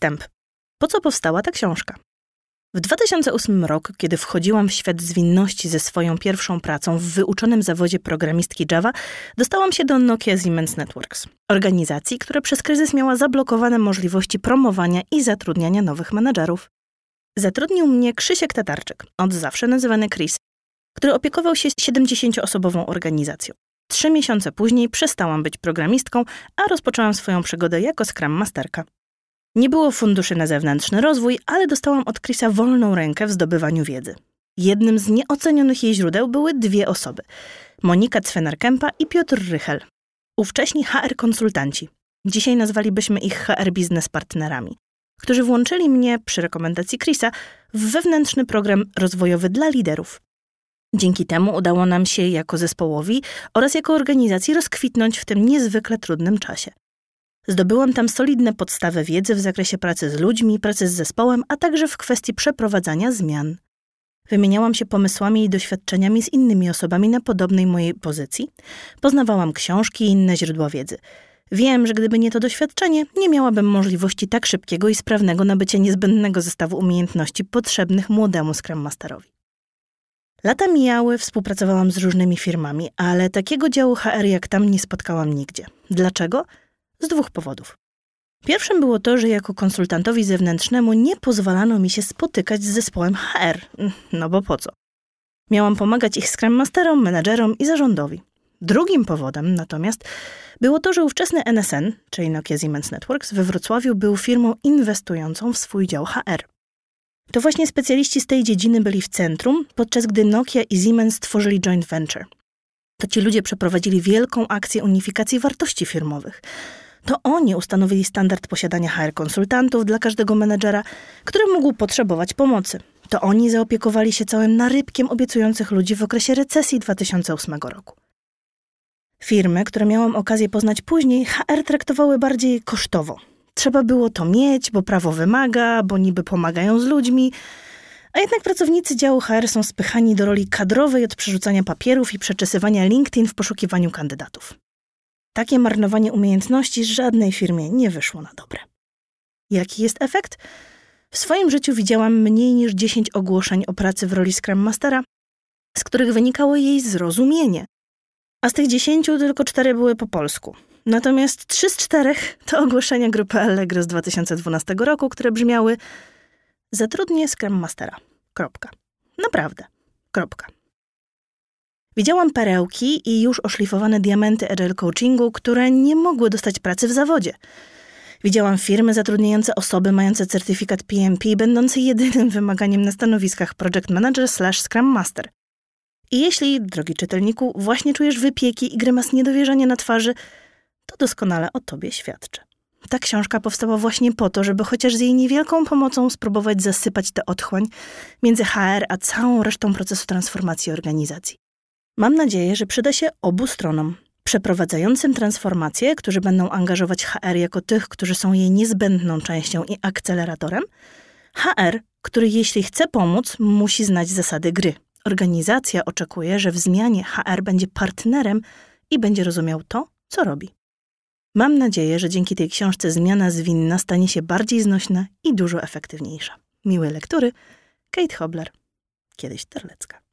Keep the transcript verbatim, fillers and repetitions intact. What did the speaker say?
wstęp. Po co powstała ta książka? W dwa tysiące ósmym roku, kiedy wchodziłam w świat zwinności ze swoją pierwszą pracą w wyuczonym zawodzie programistki Java, dostałam się do Nokia Siemens Networks, organizacji, która przez kryzys miała zablokowane możliwości promowania i zatrudniania nowych menadżerów. Zatrudnił mnie Krzysiek Tatarczyk, od zawsze nazywany Chris, który opiekował się siedemdziesięcioosobową organizacją. Trzy miesiące później przestałam być programistką, a rozpoczęłam swoją przygodę jako Scrum Masterka. Nie było funduszy na zewnętrzny rozwój, ale dostałam od Chrisa wolną rękę w zdobywaniu wiedzy. Jednym z nieocenionych jej źródeł były dwie osoby. Monika Cwenar-Kępa i Piotr Rychel. Ówcześni H R konsultanci. Dzisiaj nazwalibyśmy ich H R biznes partnerami, którzy włączyli mnie, przy rekomendacji Chrisa, w wewnętrzny program rozwojowy dla liderów. Dzięki temu udało nam się jako zespołowi oraz jako organizacji rozkwitnąć w tym niezwykle trudnym czasie. Zdobyłam tam solidne podstawy wiedzy w zakresie pracy z ludźmi, pracy z zespołem, a także w kwestii przeprowadzania zmian. Wymieniałam się pomysłami i doświadczeniami z innymi osobami na podobnej mojej pozycji. Poznawałam książki i inne źródła wiedzy. Wiem, że gdyby nie to doświadczenie, nie miałabym możliwości tak szybkiego i sprawnego nabycia niezbędnego zestawu umiejętności potrzebnych młodemu Scrum Masterowi. Lata mijały, współpracowałam z różnymi firmami, ale takiego działu H R jak tam nie spotkałam nigdzie. Dlaczego? Z dwóch powodów. Pierwszym było to, że jako konsultantowi zewnętrznemu nie pozwalano mi się spotykać z zespołem H R. No bo po co? Miałam pomagać ich Scrum Masterom, menadżerom i zarządowi. Drugim powodem natomiast było to, że ówczesny N S N, czyli Nokia Siemens Networks, we Wrocławiu był firmą inwestującą w swój dział H R. To właśnie specjaliści z tej dziedziny byli w centrum, podczas gdy Nokia i Siemens tworzyli joint venture. To ci ludzie przeprowadzili wielką akcję unifikacji wartości firmowych. To oni ustanowili standard posiadania H R konsultantów dla każdego menedżera, który mógł potrzebować pomocy. To oni zaopiekowali się całym narybkiem obiecujących ludzi w okresie recesji dwa tysiące ósmego roku. Firmy, które miałam okazję poznać później, H R traktowały bardziej kosztowo. Trzeba było to mieć, bo prawo wymaga, bo niby pomagają z ludźmi, a jednak pracownicy działu H R są spychani do roli kadrowej od przerzucania papierów i przeczesywania LinkedIn w poszukiwaniu kandydatów. Takie marnowanie umiejętności żadnej firmie nie wyszło na dobre. Jaki jest efekt? W swoim życiu widziałam mniej niż dziesięć ogłoszeń o pracy w roli Scrum Mastera, z których wynikało jej zrozumienie. A z tych dziesięciu tylko cztery były po polsku. Natomiast trzy z czterech to ogłoszenia grupy Allegro z dwa tysiące dwunastego roku, które brzmiały: zatrudnię Scrum Mastera. Kropka. Naprawdę. Kropka. Widziałam perełki i już oszlifowane diamenty agile coachingu, które nie mogły dostać pracy w zawodzie. Widziałam firmy zatrudniające osoby mające certyfikat P M P, będące jedynym wymaganiem na stanowiskach Project Manager slash Scrum Master. I jeśli, drogi czytelniku, właśnie czujesz wypieki i grymas niedowierzania na twarzy, to doskonale o tobie świadczy. Ta książka powstała właśnie po to, żeby chociaż z jej niewielką pomocą spróbować zasypać tę otchłań między H R a całą resztą procesu transformacji organizacji. Mam nadzieję, że przyda się obu stronom. Przeprowadzającym transformację, którzy będą angażować H R jako tych, którzy są jej niezbędną częścią i akceleratorem. H R, który jeśli chce pomóc, musi znać zasady gry. Organizacja oczekuje, że w zmianie H R będzie partnerem i będzie rozumiał to, co robi. Mam nadzieję, że dzięki tej książce zmiana zwinna stanie się bardziej znośna i dużo efektywniejsza. Miłej lektury, Kate Hobler, kiedyś Terlecka.